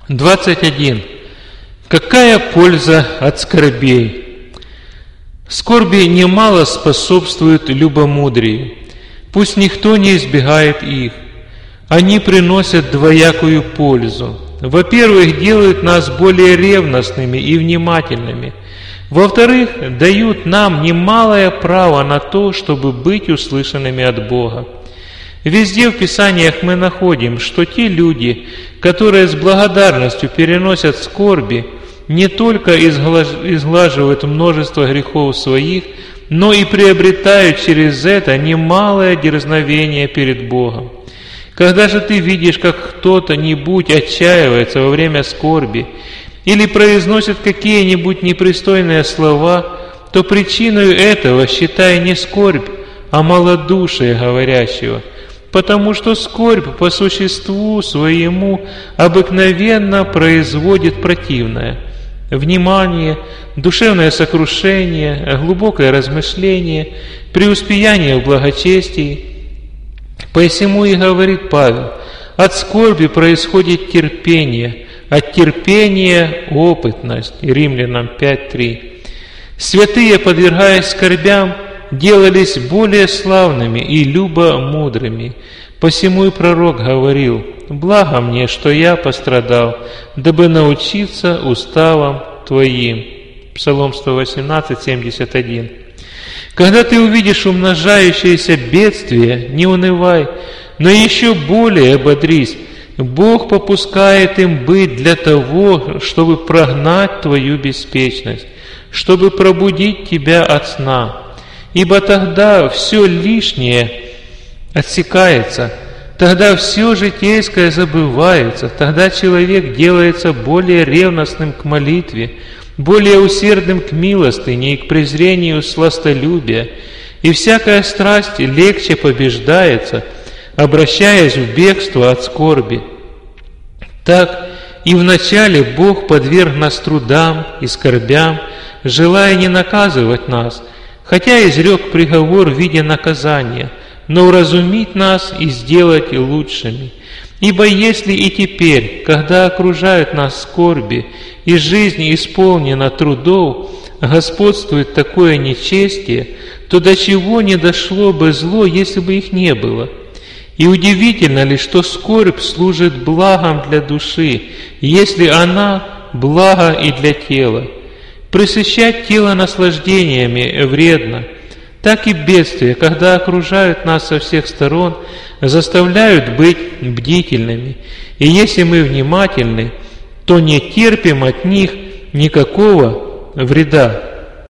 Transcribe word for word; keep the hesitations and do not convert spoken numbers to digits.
двадцать один. Какая польза от скорбей? Скорби немало способствуют любомудрию. Пусть никто не избегает их. Они приносят двоякую пользу. Во-первых, делают нас более ревностными и внимательными. Во-вторых, дают нам немалое право на то, чтобы быть услышанными от Бога. Везде в Писаниях мы находим, что те люди, которые с благодарностью переносят скорби, не только изглаживают множество грехов своих, но и приобретают через это немалое дерзновение перед Богом. Когда же ты видишь, как кто-то-нибудь отчаивается во время скорби или произносит какие-нибудь непристойные слова, то причиной этого считай не скорбь, а малодушие говорящего, потому что скорбь по существу своему обыкновенно производит противное: внимание, душевное сокрушение, глубокое размышление, преуспеяние в благочестии. Посему и говорит Павел: от скорби происходит терпение, от терпения опытность. Римлянам пять три. Святые, подвергаясь скорбям, делались более славными и любомудрыми. Посему и пророк говорил: благо мне, что я пострадал, дабы научиться уставам Твоим. Псалом сто восемнадцать, семьдесят один. Когда ты увидишь умножающееся бедствие, не унывай, но еще более ободрись. Бог попускает им быть для того, чтобы прогнать твою беспечность, чтобы пробудить тебя от сна. Ибо тогда все лишнее отсекается, тогда все житейское забывается, тогда человек делается более ревностным к молитве, более усердным к милостыне и к презрению сластолюбия, и всякая страсть легче побеждается, обращаясь в бегство от скорби. Так и вначале Бог подверг нас трудам и скорбям, желая не наказывать нас, хотя изрек приговор в виде наказания, но уразумить нас и сделать лучшими. Ибо если и теперь, когда окружают нас скорби, и жизнь исполнена трудов, господствует такое нечестие, то до чего не дошло бы зло, если бы их не было? И удивительно ли, что скорбь служит благом для души, если она благо и для тела? Пресыщать тело наслаждениями вредно. Так и бедствия, когда окружают нас со всех сторон, заставляют быть бдительными. И если мы внимательны, то не терпим от них никакого вреда.